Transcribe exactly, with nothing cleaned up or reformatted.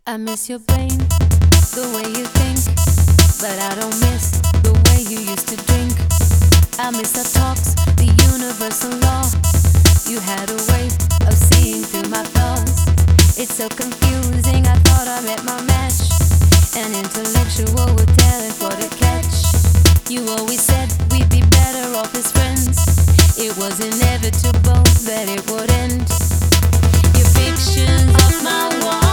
I miss your brain, the way you think, but I don't miss the way you used to drink. I miss our talks, the universal law. You had a way of seeing through my flaws. It's so confusing, I thought I met my match. An intellectual with talent for the catch. You always said we'd be better off as friends. It was inevitable that it would end. Your pictures of my wall